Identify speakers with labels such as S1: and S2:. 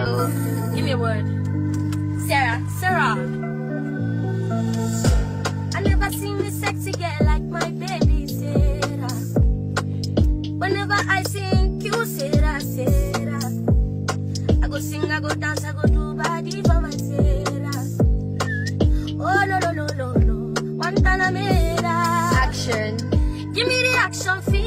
S1: Hello. Give me a word. Sarah. Sarah. I never seen a sexy girl like my baby Sarah. Whenever I sing, you Sarah, Sarah. I go sing, I go dance, I go do body for my Sarah. Oh no no no no no. One time I made her.
S2: Action.
S1: Give me the action, feel.